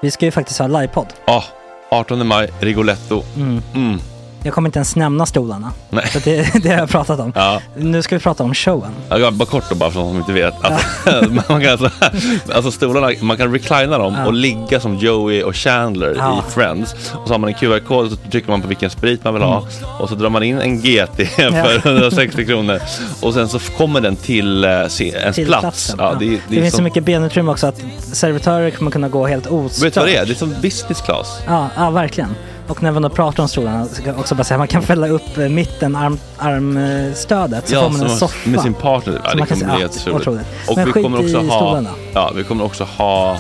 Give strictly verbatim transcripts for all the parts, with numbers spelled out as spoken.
Vi ska ju faktiskt ha livepodd. Ja, oh, artonde maj, Rigoletto. Mm. Mm. Jag kommer inte ens nämna stolarna. Nej. För det, det har jag pratat om. Ja. Nu ska vi prata om showen. Ja, bara kort då, bara för de som inte vet. Alltså, man kan alltså, alltså stolarna, man kan reclina dem ja. och ligga som Joey och Chandler ja. i Friends. Och så har man en Q R-kod och så trycker man på vilken sprit man vill ha. Mm. Och så drar man in en G T för hundrasextio kronor. Och sen så kommer den till uh, se, ens till plats. Ja, ja. det, det, det det finns som... så mycket benutrymme också att servitörer kommer kunna gå helt ostört. Vet du vad det är? Det är som business class. Ja, ja verkligen. Och när man då pratar om stolarna så kan jag också bara säga att man kan fälla upp mitten, arm, armstödet så ja, får man en soffa. Med sin partner. Ja, det kommer bli helt otroligt. Och men vi kommer också ha stolarna. Ja, vi kommer också ha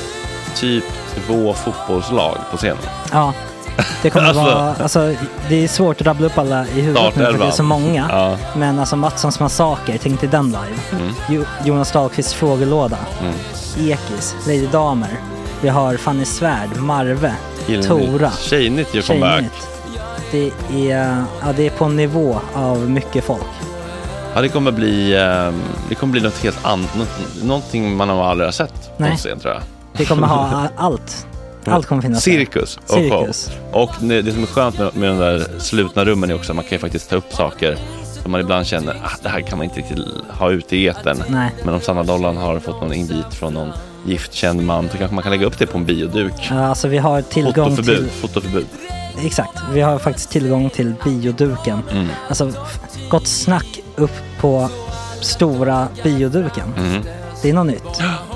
typ två fotbollslag på scenen. Ja. Det kommer alltså, vara alltså det är svårt att rabbla upp alla i huvudet nu för det är så många. Ja. Men alltså Mattssons massaker, tänk till den live. Mm. Jo, Jonas Dahlqvists frågelåda. Mm. Ekis, Lady Damer. Vi har Fanny Svärd, Marve, Gillnytt. Tora. Tjejnytt gör comeback. Det är, ja, det är på en nivå av mycket folk. Ja, det kommer bli det kommer bli något helt annat, något, någonting man har aldrig har sett på scen, tror jag. Det kommer ha allt. Allt kommer finnas. Cirkus och Cirkus. show. Och det som är skönt med, med de där slutna rummen är också att man kan ju faktiskt ta upp saker som man ibland känner att ah, det här kan man inte riktigt ha ute i etern. Nej. Men om Sanna Dollan har fått någon invit från någon giftkänd man så kanske man kan lägga upp det på en bioduk. Ja, alltså vi har tillgång fotoförbud, till... Fotoförbud. Exakt, vi har faktiskt tillgång till bioduken. Mm. Alltså, gott snack upp på stora bioduken. Mm. Det är något nytt.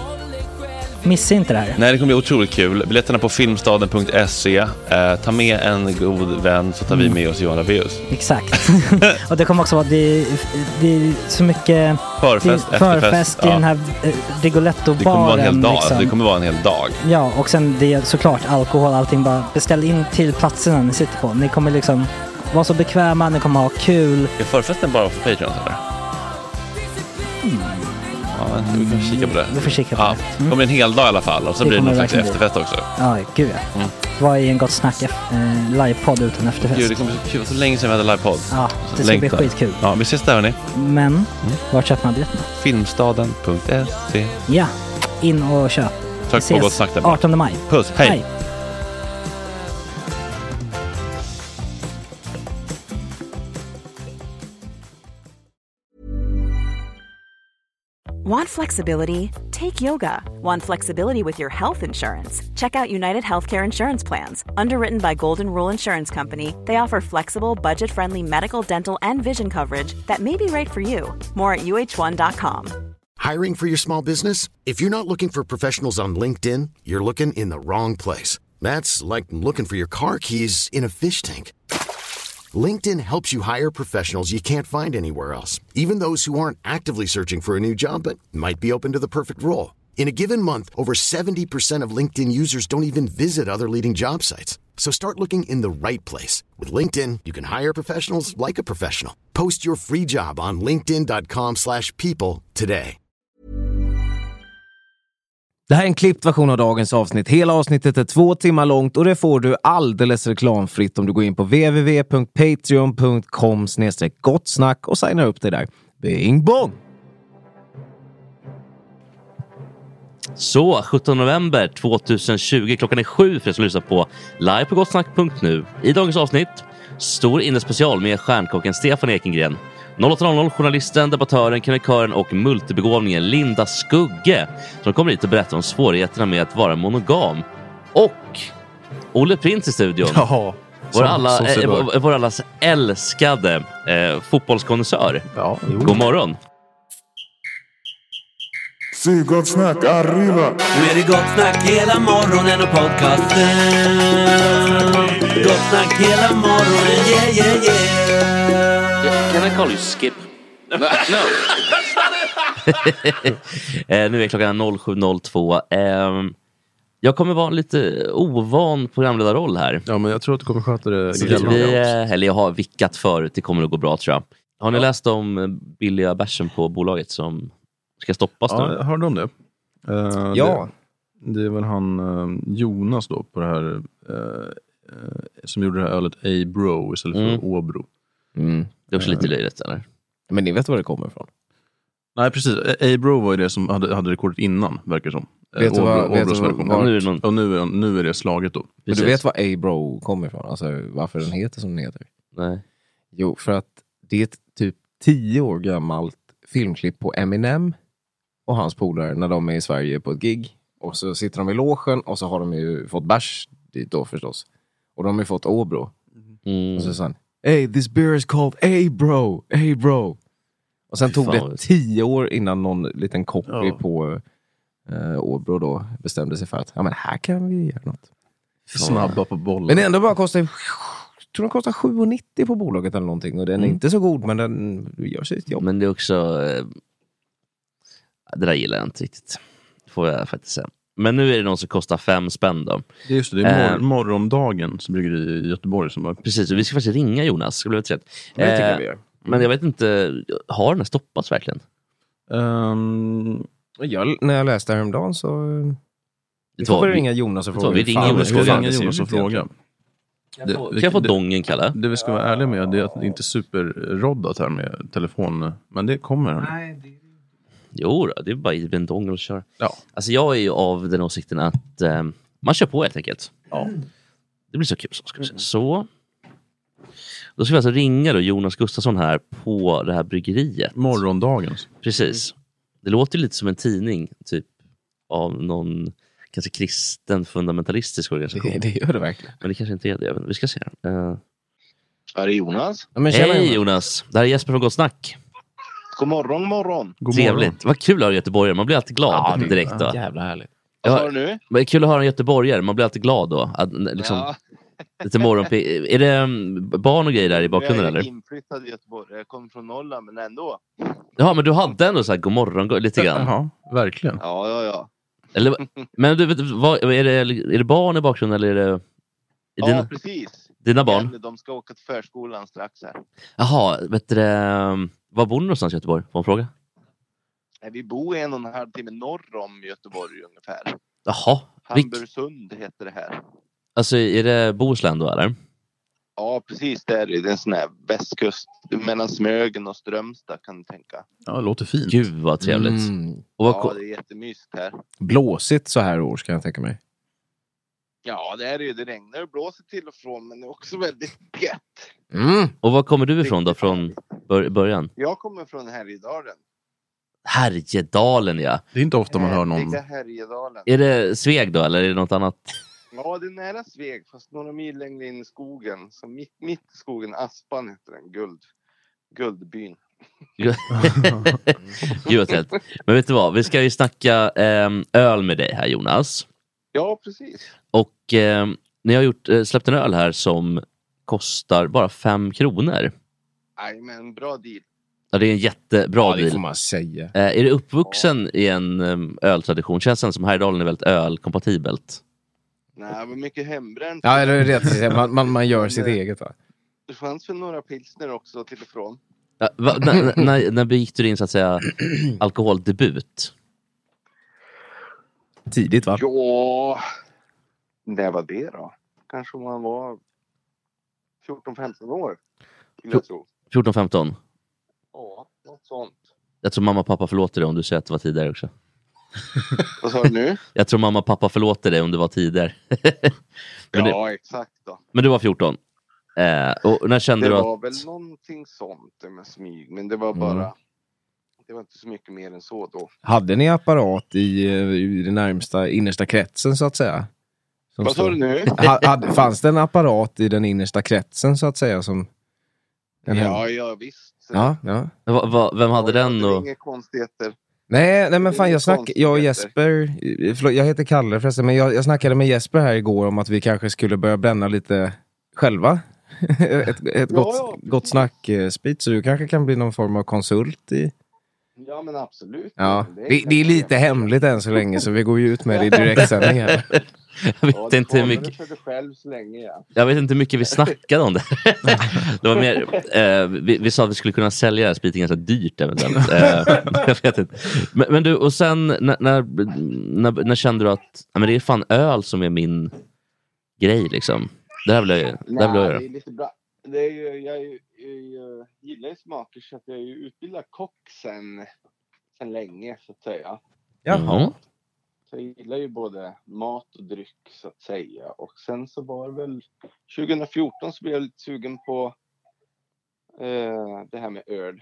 Missa inte det här. Nej, det kommer bli otroligt kul. Biljetterna på filmstaden punkt se. Eh, ta med en god vän så tar mm. vi med oss Johan Rabaeus. Exakt. Och det kommer också vara det, det är så mycket förfest, det, förfest i ja. den här eh, Rigoletto-baren. Det kommer vara en hel dag. Liksom. Det kommer vara en hel dag. Ja, och sen det är såklart alkohol, allting. Bara beställ in till platserna ni sitter på. Ni kommer liksom vara så bekväma, ni kommer ha kul. Är förfesten bara för Patreon eller? Mm. Ja, vi kan kika på det. Vi får kika på ja, det. Mm. kommer en hel dag i alla fall. Och så det blir det någon slags efterfest också. Ja, gud ja. Mm. Vad är en gott snack eh, livepodd utan efterfest? Gud, det kommer så kul. Så länge sedan vi hade livepodd. Ja, det ska Längtar. bli skitkul. Ja, vi ses där hörni. Men, mm. var köper man biljetterna? filmstaden punkt se. Ja, in och köp. Tack på gott snack där. artonde maj. Puss, hej. hej. Want flexibility? Take yoga. Want flexibility with your health insurance? Check out United Healthcare Insurance Plans. Underwritten by Golden Rule Insurance Company, they offer flexible, budget-friendly medical, dental, and vision coverage that may be right for you. More at U H one dot com. Hiring for your small business? If you're not looking for professionals on LinkedIn, you're looking in the wrong place. That's like looking for your car keys in a fish tank. LinkedIn helps you hire professionals you can't find anywhere else, even those who aren't actively searching for a new job but might be open to the perfect role. In a given month, over seventy percent of LinkedIn users don't even visit other leading job sites. So start looking in the right place. With LinkedIn, you can hire professionals like a professional. Post your free job on linkedin dot com slash people today. Det här är en klippt version av dagens avsnitt. Hela avsnittet är två timmar långt och det får du alldeles reklamfritt om du går in på w w w punkt patreon punkt com slash gottsnack och signar upp dig där. Bing bong! Så, sjuttonde november tjugohundratjugo, klockan är sju för att lyssna på live på gottsnack punkt nu. I dagens avsnitt, stor innespecial med stjärnkocken Stefan Ekengren. noll åtta noll noll, journalisten, debattören, kronikören och multibegåvningen Linda Skugge som kommer hit och berättar om svårigheterna med att vara monogam. Och Olle Prins i studion. Ja, vår, alla, eh, vår, vår allas älskade eh, fotbollskonnässör. Ja, god morgon. Si, gott snack, arriba. Nu är det gott snack hela morgonen och podcasten. Gott snack hela morgonen, yeah, yeah, yeah. Can I call you Skip? No. no. eh, nu är klockan sju noll två. Eh, jag kommer vara lite ovan programledarroll här. Ja, men jag tror att du kommer sköta det. Vi, eller jag har vickat förut, det kommer att gå bra tror jag. Har ni ja. läst om billiga bärsen på bolaget som ska stoppas nu? Ja, jag hörde om det. Uh, ja. Det, det är väl han uh, Jonas då på det här uh, uh, som gjorde det här ölet A-Bro istället för mm. Åbro. Mm. Det är också lite löjligt, eller? Men ni vet var det kommer ifrån? Nej, precis. A-Bro var ju det som hade, hade rekordet innan, verkar som. Vet du vad, vet du vad, vad, nu, är någon... och nu, är, nu är det slaget då. Men du vet vad A-Bro kommer ifrån? Alltså varför den heter som den heter? Nej. Jo, för att det är ett typ tio år gammalt filmklipp på Eminem och hans polare när de är i Sverige på ett gig. Och så sitter de i logen och så har de ju fått bärs dit då förstås. Och de har ju fått Åbro. Mm. Och så sa han, hey, this beer is called A-Bro, A-Bro. Och sen tog det tio år innan någon liten copy ja. på uh, Åbro då bestämde sig för att ja men här kan vi göra något. Snabba på bollen. Men det ändå bara kostar, jag tror den kostar sju kronor nittio på bolaget eller någonting. Och den är mm. inte så god, men den gör sitt jobb. Men det är också, det där gillar jag inte riktigt. Får jag faktiskt säga. Men nu är det någon som kostar fem spänn då. Det är just det, det är mor- morgondagens bryggeri i Göteborg som var... Precis, och vi ska faktiskt ringa Jonas. Ska bli rätt. Det tycker jag vi gör. Mm. Men jag vet inte, har den stoppats verkligen? Um, jag, när jag läste häromdagen så... Vi får vi, ringa Jonas och fråga. Vi ringer Jonas, vi ringa Jonas och fråga. Det, kan jag få det, dongen, Kalle? Det vi ska vara ärliga med det är att det inte är superroddat här med telefon. Men det kommer. Nej, det... Jo då, det är bara i en dongel och köra. Ja. Alltså jag är ju av den åsikten att eh, man kör på helt enkelt. Ja. Det blir så kul. Så, ska vi säga. Så. Då ska vi alltså ringa då Jonas Gustafsson här på det här bryggeriet. Morgondagens. Precis. Det låter lite som en tidning typ av någon kanske kristen fundamentalistisk organisation. Det, det gör det verkligen. Men det kanske inte är det. Vi ska se. Uh... Är det Jonas? Ja, men hej Jonas. Det här är Jesper från Gott Snack. God morgon, morgon. God Trevligt. Morgon. Vad kul att höra Göteborgare. Man blir alltid glad ja, det, direkt då. Ja, jävla härligt. Vad sa du nu? Det är kul att höra en Göteborgare. Man blir alltid glad då. Att, liksom, ja. Lite morgon. Är det barn och grejer där i bakgrunden eller? Jag är inflyttad i Göteborg. Jag kommer från Norrland men ändå. Ja, men du hade ändå så här god morgon lite grann. Ja, verkligen. Ja, ja, ja. Eller, men du vet, vad, är, det, är det barn i bakgrunden eller är det... Är ja, dina, precis. Dina barn? De ska åka till förskolan strax här. Jaha, vet du, var bor du någonstans i Göteborg? Får en fråga? Vi bor en och en halv timme norr om Göteborg ungefär. Jaha. Hamburgsund heter det här. Alltså är det Bohuslän då eller? Ja, precis där. Det är en sån här västkust mellan Smögen och Strömstad kan du tänka. Ja, det låter fint. Gud vad trevligt. Mm. Och vad ja, det är jättemysigt här. Blåsigt så här år ska jag tänka mig. Ja, det är det. Det regnar och blåser till och från, men det är också väldigt gött. Mm. Och var kommer du ifrån då från bör- början? Jag kommer från Härjedalen. Härjedalen, ja. Det är inte ofta man hör någon... Härjedalen. Är det Sveg då, eller är det något annat? Ja, det är nära Sveg, fast några mil längre in i skogen. Så mitt, mitt i skogen, Aspan heter den, Guld. Guldbyn. Gud vad trevligt. Men vet du vad, vi ska ju snacka eh, öl med dig här, Jonas. Ja, precis. Och eh, ni har gjort, eh, släppt en öl här som kostar bara fem kronor. Nej, men bra deal. Ja, det är en jättebra ja, deal. Det får man säga. Eh, är du uppvuxen ja. i en um, öltradition? Känns det som Härjedalen är väldigt ölkompatibelt? Nej, men mycket hembränt. Ja, det är rätt. Man, man, man gör sitt eget, va? Det fanns väl några pilsner också till och från. Ja, va, n- n- när begick du din så att säga alkoholdebut? Tidigt, va? Ja, det var det då. Kanske man var fjorton femton år. Jag tro. fjorton femton? Ja, något sånt. Jag tror mamma och pappa förlåter dig om du säger att det var tidigare också. Vad sa du nu? Jag tror mamma och pappa förlåter dig om det var tidigare. ja, det, exakt då. Men du var fjorton? Eh, och när kände det du att... var väl någonting sånt med smyg. Men det var bara... Mm. Det var inte så mycket mer än så då. Hade ni apparat i, i den närmsta innersta kretsen så att säga? Som Vad sa du nu? Hade, fanns det en apparat i den innersta kretsen så att säga? Som ja, ja, visst. Ja, ja. Va, va, vem hade ja, den? Och... Inga konstigheter. Nej, nej men fan jag snack, jag och Jesper, förlåt, jag heter Kalle förresten, men jag, jag snackade med Jesper här igår om att vi kanske skulle börja bränna lite själva. ett ett ja, gott, ja, gott snack-sprit, så du kanske kan bli någon form av konsult i... Ja, men absolut. Ja, det, det, det är lite hemligt än så länge, så vi går ju ut med det i direktsändning här. Jag vet ja, inte hur mycket för dig själv så länge, ja. Jag vet inte hur mycket vi snackade om det. Det var mer eh, vi, vi sa att vi skulle kunna sälja spriten ganska dyrt eventuellt. Eh, jag vet inte. Men, men du, och sen när, när, när, när kände du att ja, men det är fan öl som är min grej liksom. Det här vill jag, Nej, det här vill jag göra. Det är lite bra. Det är ju, jag, är, jag gillar ju smaker så att jag är ju utbildad kock sen, sen länge så att säga. Jaha. Så Så jag gillar ju både mat och dryck så att säga. Och sen så var det väl tjugo fjorton så blev jag lite sugen på eh, det här med öl.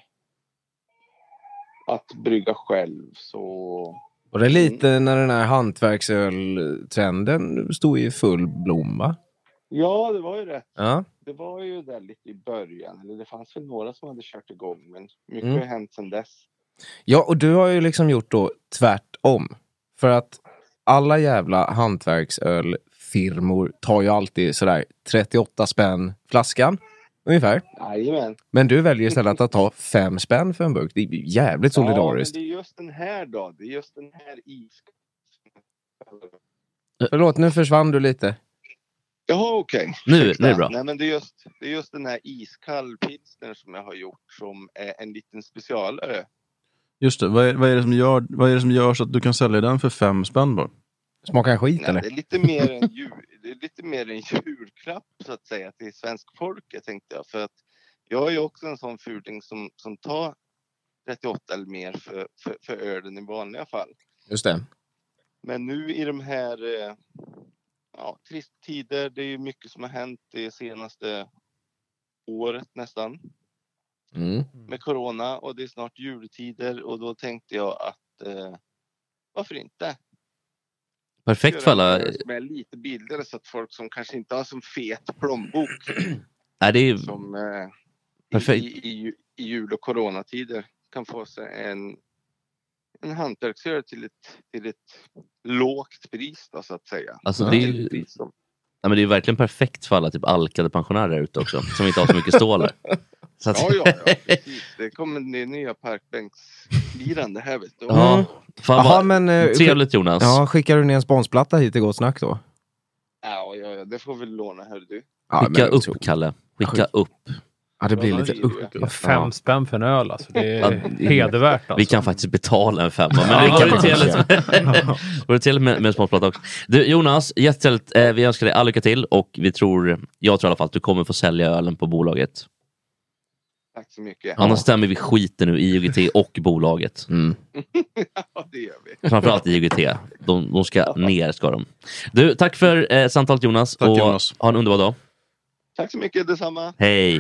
Att brygga själv så... Och det är lite när den här hantverksöl-trenden stod i full blomma. Ja, det var ju rätt. Ja. Det var ju där lite i början. Eller det fanns väl några som hade kört igång. Men mycket Mm. har hänt sedan dess. Ja, och du har ju liksom gjort då tvärtom. För att alla jävla hantverksölfirmor tar ju alltid sådär trettioåtta spänn flaskan. Ungefär. Jajamän. Men du väljer istället att ta fem spänn för en burk. Det är ju jävligt solidariskt. Ja, men det är just den här då. Det är just den här is. Förlåt, nu försvann du lite. Jaha, okej. Okay. Nu, nu är det bra. Nej, men det är just, det är just den här iskall pilsner som jag har gjort som är en liten specialare. Just det. Vad är, vad är det som gör, vad är det som gör så att du kan sälja den för fem spänn bara? Smakar skit. Nej, eller? Det är lite mer en jul, det är lite mer en julklapp så att säga till svensk folket tänkte jag. För att jag är ju också en sån fuling som, som tar trettioåtta eller mer för, för, för ölen i vanliga fall. Just det. Men nu i de här eh, ja, trist tider, det är ju mycket som har hänt det senaste året nästan. Mm. Med corona och det är snart jultider och då tänkte jag att eh, varför inte? Perfekt för alla. Med lite bilder så att folk som kanske inte har som fet plånbok Nej, det är ju som eh, perfekt. I, i, i jul- och coronatider kan få sig en, en hantverksöl till ett, till ett lågt pris då, så att säga. Alltså, det är ju... Ja, men det är ju verkligen perfekt för alla typ alkade pensionärer ute också som inte har så mycket stålar. Så att... Ja, ja, ja, precis. Det kommer det nya parkbänksfirande här, vet du. Ja, fan Aha, vad men, eh, trevligt Jonas. Ja, skickar du ner en sponsplatta hit i Gott Snack då? Ja, ja, ja, det får vi låna, hör du. Ja, Skicka men, upp, tror... Kalle. Skicka upp. Ja, det blir Ja, lite det är upp. det. Fem Ja. spänn för en öl alltså. Det är Ja, hedervärt alltså. Vi kan faktiskt betala en femma. Men Ja, det det kan kan vi man trevligt. Var det trevligt med, med småtplata också. Du, Jonas, jättetrevligt. Eh, vi önskar dig all lycka till. Och vi tror, jag tror i alla fall att du kommer få sälja ölen på bolaget. Tack så mycket. Annars stämmer vi skiten nu i I G T och bolaget. Mm. Ja, det gör vi. Framförallt I G T. De, de ska ner, ska de. Du, tack för eh, samtalet Jonas. Tack, och Jonas. ha en underbar dag. Tack så mycket, detsamma. Hej.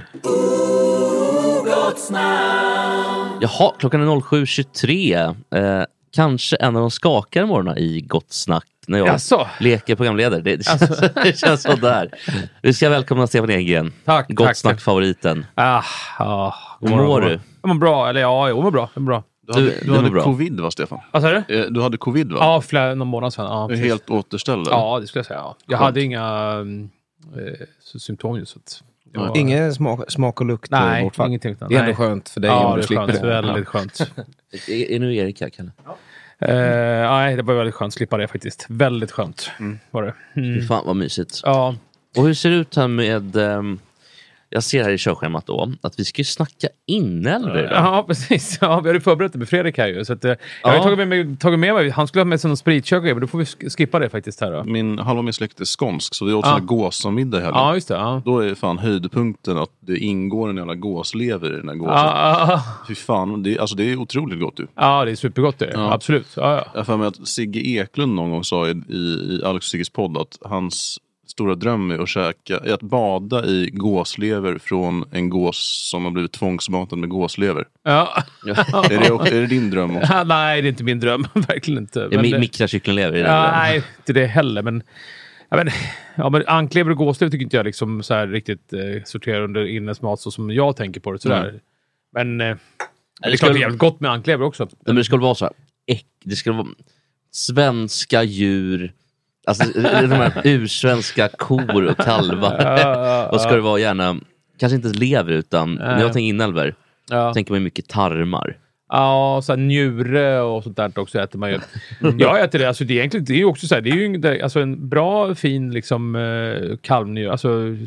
Jaha, klockan är sju tjugotre. Eh, kanske en av de skakare morgnar i Gott Snack när jag Jaså? leker programledare. Det, det, känns, Alltså. det känns så där. Vi ska välkomna Stefan Egengren. Tack, Gott tack. Snack-favoriten. Ah, ah, Hur mår du? Jag mår bra, eller ja, jag mår bra. Jag mår bra. Du hade, Du- du du var hade bra. covid va, Stefan? Vad sa du? Eh, Du hade covid va? Ja, flera, någon månad sedan. Ja, Du är precis. helt återställd? Ja, det skulle jag säga. Ja. Jag Skönt. hade inga mm, eh, symptom just. Så att jag var- Ingen smak, smak och lukt Nej, bortfall. ingenting. Det är ändå Nej. skönt för dig Ja, om det du är slipper skönt. det. Väldigt skönt. Är, är nu Erik här, Kalle? Eh, nej, det var väldigt skönt att slippa det faktiskt. Väldigt skönt var det. Mm. Fy fan vad mysigt. Ja, Och hur ser det ut här med... ehm, jag ser här i körschemat då att vi ska ju snacka inälvor idag. ja, precis. Ja, vi hade förberett det med Fredrik här ju. Så att, eh, jag har Ja. tagit med, mig, tagit med mig, han skulle ha med sig någon spritkök, men då får vi sk- skippa det faktiskt här då. Min, halva min släkt är skånsk så vi åt Ja. sån här gåsamiddag här. Ja, just det. Ja. Då är fan höjdpunkten att det ingår en jävla gåslever i den här gåsen. Ja, ja, Fy fan, det, är- alltså det är otroligt gott du. ja, det är supergott det. Ja. Absolut. Ja, ja. Jag har för mig att Sigge Eklund någon gång sa i, i, i Alex och Sigges podd att hans stora dröm är att, käka, är att bada i gåslever från en gås som har blivit tvångsmatad med gåslever. Ja. Är det, är det din dröm också? Nej, det är inte min dröm. Verkligen inte. Ja, Men mi- det- mikrokycklinglever i den. Ja, nej, inte det heller. Men, ja, men, ja, men anklever och gåslever tycker inte jag liksom så här riktigt eh, sorterar under inälvsmat så som jag tänker på det. Sådär. Mm. Men eh, det är det klart det är skulle- jävligt gott med anklever också. Men det skulle vara så här, äck, det skulle vara svenska djur, alltså de här ursvenska kor och kalvar. Ja, Och ska det vara gärna, kanske inte lever utan, när jag Nej. tänker inälvor, Ja. tänker man mycket tarmar. Ja, så här njure och sånt där också äter man ju. Jag äter det, alltså det är egentligen, det är ju också så här, det är ju en- det- alltså en bra fin liksom eh, kalvnjure, alltså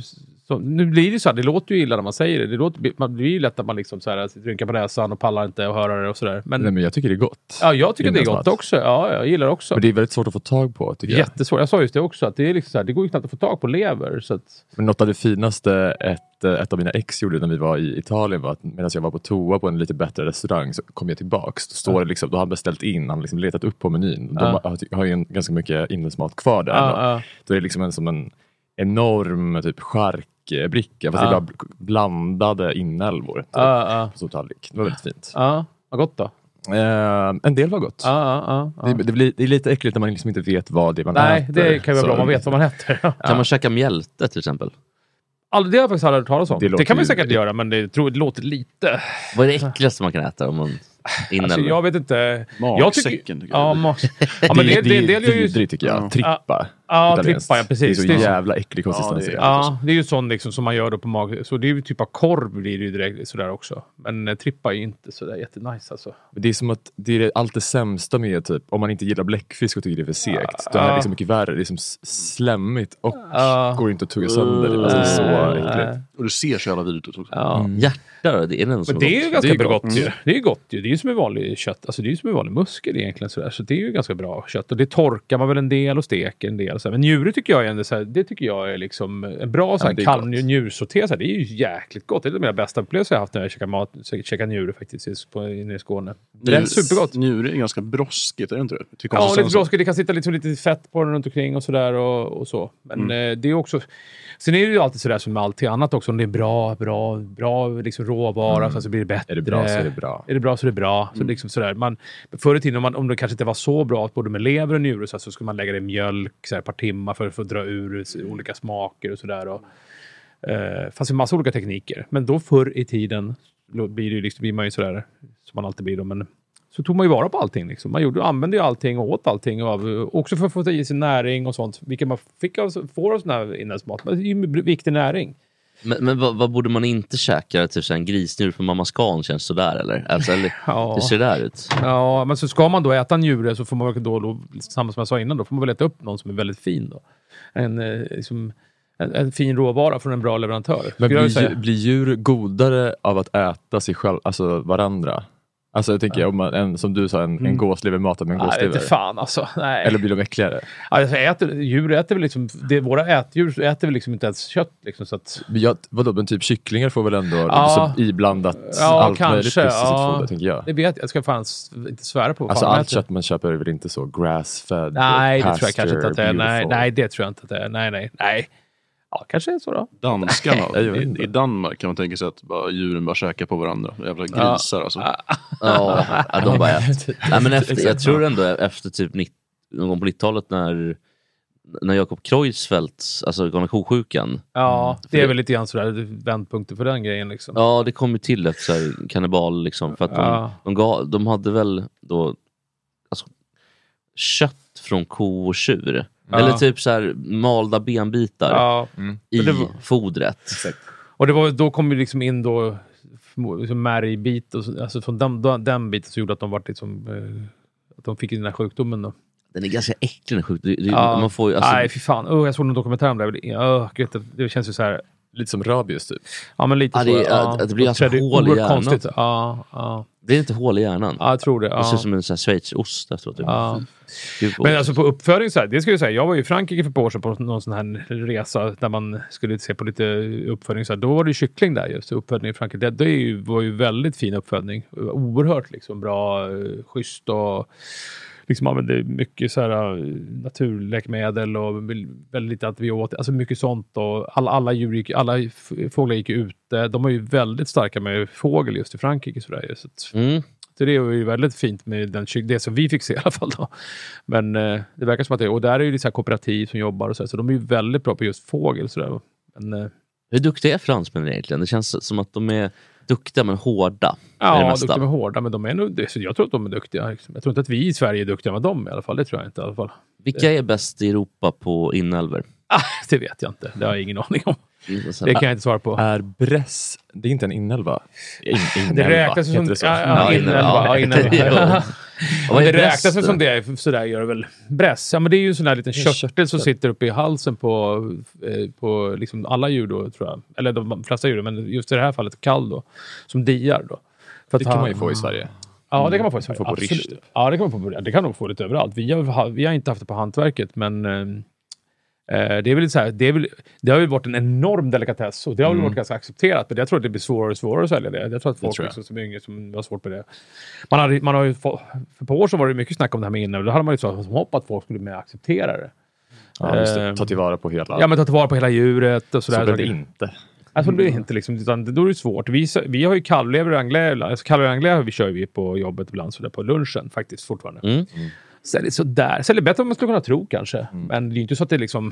Så, nu blir det så här, det låter ju illa när man säger det. Det, låter, man, det blir ju lätt att man liksom så här, rynkar på näsan och pallar inte och höra det och sådär. Men, Nej, men jag tycker det är gott. Ja, jag tycker det är gott också. Ja, jag gillar också. Men det är väldigt svårt att få tag på, tycker jag. Jättesvårt. Jag sa just det också, att det är liksom så här, det går ju knappt att få tag på lever. Så att... Men något av det finaste ett, ett av mina ex gjorde när vi var i Italien var att medan jag var på toa på en lite bättre restaurang så kom jag tillbaks. Då står ja. det liksom, då har han beställt in, han har liksom letat upp på menyn. De ja. har, har ju en, ganska mycket innesmat kvar där. Ja, ja. Då är det liksom en, som en enorm typ charkbricka, fast ja. det var blandade inälvor. Typ, ja, ja. på så tallrik. Det var väldigt fint. Ja, vad gott då? Uh, en del var gott. Ja, ja, ja. Det, det, blir, det är lite äckligt när man liksom inte vet vad det är man Nej, äter. Nej, det kan ju vara bra. Man vet vad man äter. Kan ja. man käka mjälte till exempel? Alltså, det har jag faktiskt aldrig hört talas om. Det, det kan man ju, säkert det, göra, men det, tror, det låter lite... Vad är det äckligaste man kan äta om man... Alltså, jag vet inte. Magsäcken tycker jag. Ja, mag... ja, men det, det, det, det är ju vidrigt tycker jag. Trippa. Ja, trippa, ja, precis. Det är så jävla äcklig konsistens. Ja, det är, ja, det är ju sån liksom som man gör då på mag. Så det är ju typ av korv blir det ju direkt sådär också. Men eh, trippa är ju inte sådär jättenice alltså. Det är som att det är allt det sämsta med typ, om man inte gillar bläckfisk och tycker det är för segt. Ja, då är det ja. liksom mycket värre. Det är som slemmigt och ja. går inte att tugga sönder. Uh, alltså, det är så äckligt. Och det ser så jävla vidrigt ut också. Ja. Mm. Hjärta, det är den som Men det är ju ganska det är gott, gott. ju. Det är ju gott ju. Det är ju som en vanlig kött. Alltså det är ju som en vanlig muskel egentligen sådär. Så det är ju ganska bra kött. Och det torkar man väl en del och steker en del. Så men njure tycker jag är ändå så här, det tycker jag är liksom en bra så här, ja, kall njursorté. Så här, det är ju jäkligt gott. Det är det mina bästa upplevelser jag har haft när jag käkar mat, käkar njure faktiskt på, inne i Skåne. Det är supergott. Njure är ganska broskigt, är det inte det? Ja, lite broskigt. Det kan sitta liksom lite fett på den runt omkring och sådär och, och så. Men mm. eh, det är också... Sen är det ju alltid sådär som med allting annat också. Om det är bra, bra, bra liksom råvara mm. så, så blir det bättre. Är det bra så är det bra. Är det bra så är det bra. Så mm. liksom sådär. Man, förr i tiden om, man, om det kanske inte var så bra både med lever och njure så, så skulle man lägga det i mjölk så här, ett par timmar för, för att dra ur olika smaker och sådär. Och, eh, fanns en massa olika tekniker. Men då förr i tiden blir, det liksom, blir man ju sådär som man alltid blir då. Men så tog man ju vara på allting. Liksom. Man gjorde, använde ju allting och åt allting. Och, också för att få i sig näring och sånt. Vilket man fick av, får av sån här inälvsmat. Det är ju viktig näring. Men, men vad, vad borde man inte käka? Typ så en grisnjur för Mamma Scan känns sådär eller? Alltså, eller ja. Det ser där ut. Ja, men så ska man då äta njure så får man väl då, då, samma som jag sa innan, då får man väl äta upp någon som är väldigt fin då. En, eh, liksom, en, en fin råvara från en bra leverantör. Men blir, blir djur godare av att äta sig själv, alltså varandra? Alltså jag tänker, ja. om man, en, som du sa, en, mm. en gåslever matad med en gåslever. Nej, inte fan alltså. Nej. Eller blir de äckligare? Alltså, äter, djur äter väl liksom, det, våra ätdjur äter väl liksom inte ens kött. Liksom, så att... ja, vadå, men typ kycklingar får väl ändå ja. liksom, iblandat ja, allt kanske. möjligt plus ja. sitt foder, tänker jag. Det vet jag, jag ska fan inte svära på. Alltså allt kött man köper är väl inte så grass-fed? Nej, det tror jag kanske inte att det är. Nej, nej, det tror jag inte att det är. Nej, nej, nej. Ja, kanske är så då. Danskarna. I, I Danmark kan man tänka sig att bara, djuren bara käkar på varandra. Jävla grisar ja. alltså. Ja, ja, de bara äter. Nej, men efter, jag tror ändå efter typ nittio, någon gång på nittiotalet när, när Jakob Creutzfeldt, alltså galna ko-sjukan. Ja, det är väl lite grann sådär vändpunkter för den grejen liksom. Ja, det kom ju till efter så här kannibal liksom. För att de, ja. de, gav, de hade väl då alltså, kött från ko och tjur. Ja. Eller typ så här malda benbitar ja. mm. i var... fodret. Exakt. Och det var, då kom ju liksom in då liksom märgbit och så, alltså från den, den biten så gjorde att de var liksom eh, att de fick den här sjukdomen då. Den är ganska äcklig den sjukdomen. Ja. Man får ju, alltså... Nej, fy fan. Oh, jag såg en dokumentär om det. Oh, gud, det känns ju så här lite som rabies typ. Ja, men lite ja, så. Det, ja. det blir alltså hål i hjärnan. Konstigt. Ja, ja. Det är inte hål i hjärnan. Ja, jag tror det. Ja. Det ser som en sån här schweizerost efteråt. Typ. Ja. Men alltså på uppfödning så här, det ska jag säga, jag var ju i Frankrike för ett par år sedan på någon sån här resa där man skulle se på lite uppfödning så här, då var det ju kyckling där just, uppfödning i Frankrike. Det, det är ju, var ju väldigt fin uppfödning. Oerhört liksom bra, schysst och liksom använde mycket så här naturläkemedel och väldigt lite antibiotika, alltså mycket sånt och alla, alla djur gick, alla fåglar gick ute. De var ju väldigt starka med fågel just i Frankrike så där, så att, mm. så det var ju väldigt fint med den, det som vi fick se i alla fall då. Men eh, det verkar som att det, och där är ju så här kooperativ som jobbar och så här, så de är ju väldigt bra på just fågel så där. Men eh, hur duktiga är fransmän egentligen? Det känns som att de är duktiga men hårda. Ja, duktiga men hårda, men de är nog, jag tror att de är duktiga. Jag tror inte att vi i Sverige är duktiga med dem i alla fall, det tror jag inte i alla fall. Vilka är bäst i Europa på inälvor? Ah, det vet jag inte, det har jag ingen aning om. Det kan jag inte svara på. Är Bress, det är inte en inälva? In, inälva. Det räknas som, det så? Ja, ja, inälva. Ja, inälva. Om det räknas som det, så där gör det väl Bress. Ja, men det är ju en sån där liten körtel som sitter uppe i halsen på, eh, på liksom alla djur då, tror jag. Eller de flesta djur, men just i det här fallet kall då. Som diar då. För det kan ha, man ju få i Sverige. Ja, det kan man få i Sverige. Få på rish. Ja, det kan man få. Det kan man få lite överallt. Vi har, vi har inte haft det på hantverket, men eh, det är väl så här, det är väl, det har ju varit en enorm delikatess och det har väl mm. varit ganska accepterat, men jag tror att det blir svårare och svårare att sälja det. Jag tror att folk tror också som yngre som har svårt med det. Man har, man har ju få, för på år så var det mycket snack om det här med inne, och då hade man ju så som hopp att folk skulle med acceptera det. Ja, just det. Ta tillvara på hela. Ja, men ta tillvara på hela djuret och sådär. Så blir det inte. Alltså det blir inte liksom, utan då är det svårt. Vi, vi har ju kalvlever och anglais, alltså kalvlever och anglais vi kör vi på jobbet ibland så där på lunchen faktiskt fortfarande. Mm. Mm. Så är det så där. Så är det bättre om man skulle kunna tro kanske. Mm. Men det är ju inte så att det är liksom...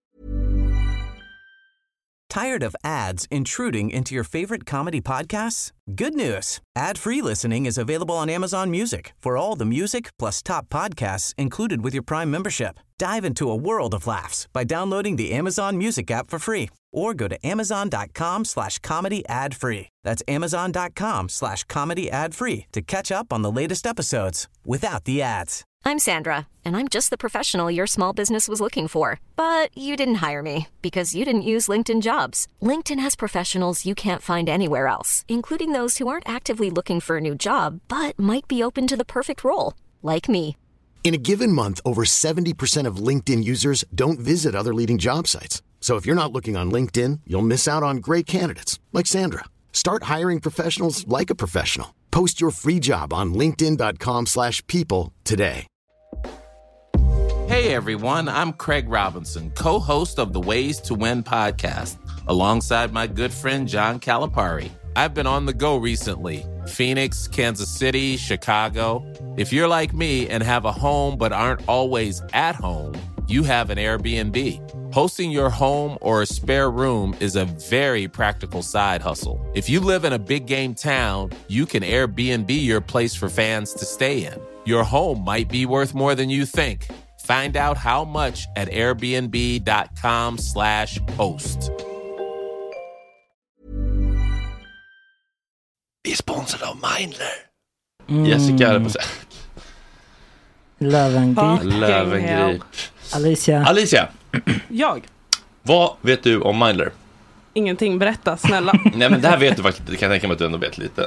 Tired of ads intruding into your favorite comedy podcasts? Good news. Ad-free listening is available on Amazon Music for all the music plus top podcasts included with your Prime membership. Dive into a world of laughs by downloading the Amazon Music app for free or go to amazon.com slash comedy ad free. That's amazon.com slash comedy ad free to catch up on the latest episodes without the ads. I'm Sandra, and I'm just the professional your small business was looking for. But you didn't hire me because you didn't use LinkedIn Jobs. LinkedIn has professionals you can't find anywhere else, including those who aren't actively looking for a new job, but might be open to the perfect role, like me. In a given month, over seventy percent of LinkedIn users don't visit other leading job sites. So if you're not looking on LinkedIn, you'll miss out on great candidates like Sandra. Start hiring professionals like a professional. Post your free job on linkedin.com slash people today. Hey everyone, I'm Craig Robinson, co-host of the Ways to Win podcast, alongside my good friend John Calipari. I've been on the go recently. Phoenix, Kansas City, Chicago. If you're like me and have a home but aren't always at home, you have an Airbnb. Hosting your home or a spare room is a very practical side hustle. If you live in a big game town, you can Airbnb your place for fans to stay in. Your home might be worth more than you think. Find out how much at airbnb.com slash host. Vi är sponsrade av Mindler. Mm. Jessica är på sätt. Lövengrip. Lövengrip. Alicia. Alicia. Jag. Vad vet du om Mindler? Ingenting, berätta, snälla. Nej, men det här vet du faktiskt. Det kan jag tänka mig att du ändå vet lite.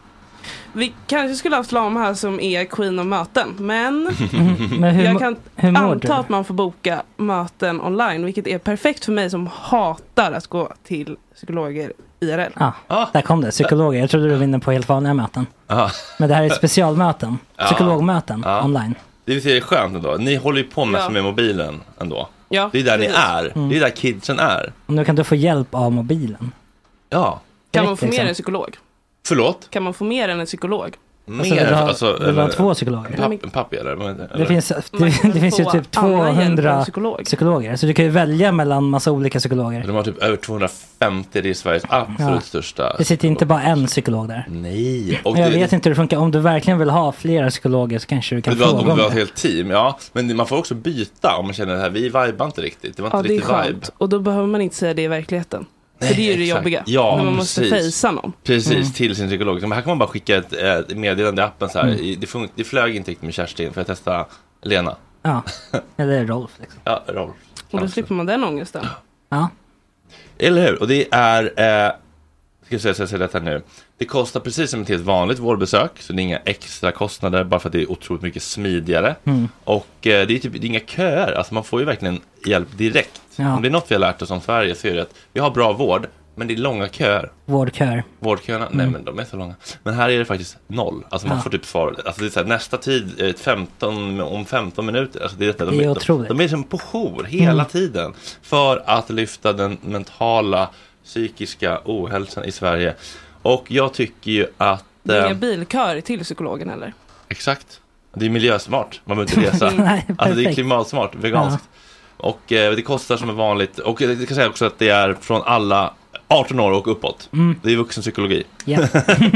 Vi kanske skulle ha haft Lam här som är queen av möten. Men, men hur, jag kan hur anta att man får boka möten online. Vilket är perfekt för mig som hatar att gå till psykologer I R L. Ja, ah, där kom det. Psykologer. Jag trodde du vinner på helt vanliga möten. Ah. Men det här är specialmöten. Psykologmöten ah. online. Det är skönt ändå. Ni håller ju på med, ja. med mobilen ändå. Ja, det är där precis. ni är. Mm. Det är där kidsen är. Och nu kan du få hjälp av mobilen. Ja. Kan man få mer än en psykolog? Förlåt? Kan man få mer än en psykolog? Mer, alltså, vill du ha, alltså, vill du ha två psykologer? En, papp, en pappi eller? eller? Det finns, det, det finns ju typ tvåhundra psykologer. Så du kan ju välja mellan massa olika psykologer. De har typ över tvåhundrafemtio. Det är Sveriges absolut ja. största. Det sitter inte bara en psykolog där. Nej. Och jag det, vet inte hur det funkar. Om du verkligen vill ha flera psykologer så kanske du kan det fråga om det. Om du det. har ett helt team, ja. Men man får också byta om man känner att vi vibar inte riktigt. Det var inte ja, riktigt det är vibe. Och då behöver man inte säga det i verkligheten. Nej, för det är ju det exakt. jobbiga. Ja, när man måste fejsa någon. Precis, mm. till sin psykolog. Så här kan man bara skicka ett, ett meddelande i appen så här. Mm. Det, fun- det flög inte riktigt med Kerstin för att testa Lena. Ja, eller Rolf liksom. Ja, Rolf. Och då slipper man den ångesten. Ja. Eller hur? Och det är, eh, ska jag säga, så jag säger detta nu. Det kostar precis som ett helt vanligt vårdbesök. Så det är inga extra kostnader bara för att det är otroligt mycket smidigare. Mm. Och eh, det är typ det är inga köer. Alltså man får ju verkligen hjälp direkt. Ja. Om det är något vi har lärt oss om Sverige så är det att vi har bra vård. Men det är långa köer. Vårdköer. Vårdköerna, mm. nej men de är så långa. Men här är det faktiskt noll. Alltså man ja. får typ svar. Alltså det är så här, nästa tid, femton, om femton minuter. Alltså det är, de, det är de, otroligt. De, de är som på jour hela mm. tiden. För att lyfta den mentala, psykiska ohälsan i Sverige. Och jag tycker ju att... Det är inga bilköer till psykologen eller? Exakt. Det är miljösmart. Man behöver inte resa. Nej, alltså det är klimatsmart, veganskt. Ja. Och eh, det kostar som är vanligt. Och jag kan säga också att det är från alla arton år och uppåt. Mm. Det är vuxenpsykologi. Yeah.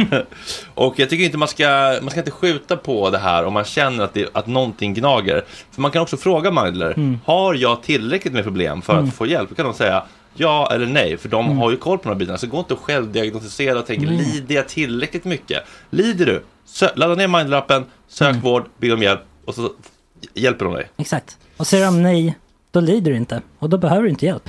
Och jag tycker inte man ska man ska inte skjuta på det här om man känner att, det, att någonting gnager. För man kan också fråga Mindler, mm. har jag tillräckligt med problem för mm. att få hjälp? Då kan de säga, Ja eller nej, för de Mm. har ju koll på de här bitarna. Så gå inte och självdiagnostisera och tänka, Mm. lider jag tillräckligt mycket? Lider du? Sö- ladda ner Mindlappen, sök Mm. vård, be om hjälp och så hjälper de dig. Exakt. Och säger de nej, då lider du inte. Och då behöver du inte hjälp.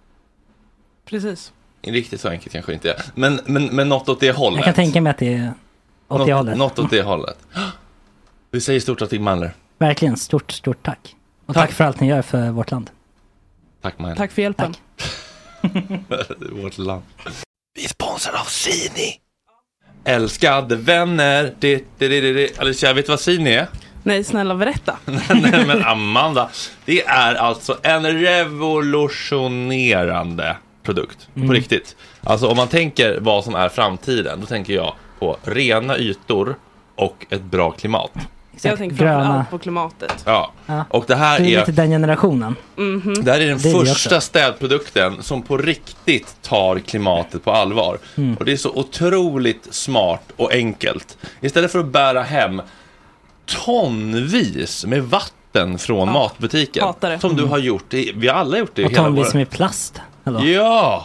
Precis. Riktigt så enkelt kanske inte är. Men, men, men något åt det hållet. Jag kan tänka mig att det är åt det något, hållet. något åt det hållet. Vi säger stort tack till Mandler. Verkligen, stort, stort tack. Och tack. tack för allt ni gör för vårt land. Tack Mandler. Tack för hjälpen. Tack. Vårt land. Vi är sponsrade av Sini. Älskade vänner. Det, det, det, det, det. Alicia, vet du vad Sini är? Nej, snälla berätta. Nej, men Amanda, det är alltså en revolutionerande produkt. Mm. På riktigt. Alltså om man tänker vad som är framtiden, då tänker jag på rena ytor och ett bra klimat. Jag tänker Gröna. framförallt på klimatet. Ja, Ja. och det här Det är är... lite den generationen. Mhm. Det här är den Det är det första också. städprodukten som på riktigt tar klimatet på allvar. Mm. Och det är så otroligt smart och enkelt. Istället för att bära hem tonvis med vatten från Ja, matbutiken. hatar det. Som du Mm. har gjort. Det, vi har alla gjort det i Och hela tonvis våra... med plast. Eller? Ja,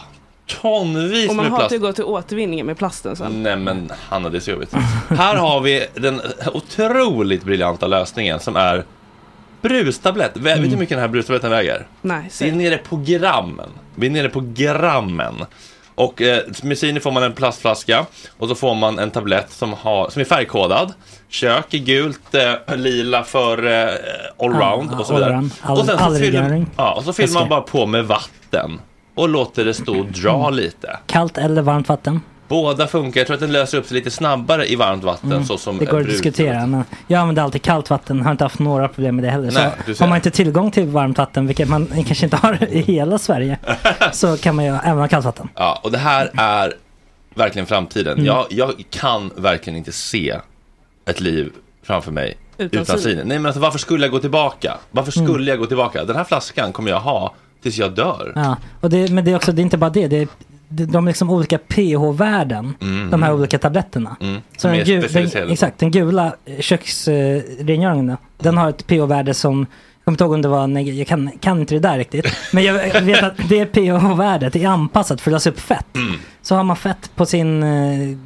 tonvis Och man med hatar plast. ju att gå till återvinningen med plasten sen. Nej men Hanna, det är så jobbigt. Här har vi den otroligt briljanta lösningen som är brustablett. Vet du hur mycket den här brustabletten väger? Nej, Vi är säg. nere på grammen. Vi är nere på grammen. Och eh, med Sini får man en plastflaska. Och så får man en tablett som, har, som är färgkodad. Kök är gult, eh, lila för eh, allround Ja, och så vidare. allround. All- och sen så fyller, allregering. ja, och så fyller man Väska. bara på med vatten. Och låter det stå och dra lite. Kallt eller varmt vatten. Båda funkar. Jag tror att den löser upp sig lite snabbare i varmt vatten. Mm. Så som Det går att brus- diskutera, men jag använder alltid kallt vatten. Har inte haft några problem med det heller. Nej, du Så ser. har man inte tillgång till varmt vatten, vilket man kanske inte har i hela Sverige, så kan man ju även ha kallt vatten. Ja, och det här är verkligen framtiden. Mm. Jag, jag kan verkligen inte se ett liv framför mig Utan utan Sini. Sini. Nej, men alltså, varför skulle jag gå tillbaka? Varför skulle Mm. jag gå tillbaka? Den här flaskan kommer jag ha tills jag dör. Ja, och det, men det är också, det är inte bara det. Det är, det- de är liksom olika pH-värden, Mm. de här olika tabletterna. Mm. Så De är den, gul, den, specialiserade. exakt, den gula köksrengöringen, den har ett pH-värde som, jag kommer inte ihåg om det var, neg- jag kan, kan inte det där riktigt, men jag vet att det pH-värdet är anpassat för att lösa upp fett. Mm. Så har man fett på sin eh,